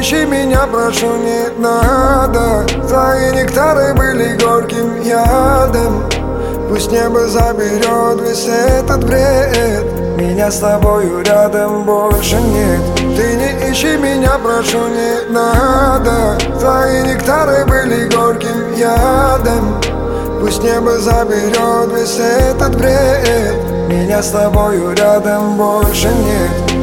ищи меня, прошу, не надо. Твои нектары были горьким ядом. Пусть небо заберет весь этот бред. Меня с тобою рядом больше нет. Ты не ищи меня, прошу, не надо. Твои нектары были горьким ядом. Пусть небо заберет весь этот бред. Меня с тобою рядом больше нет.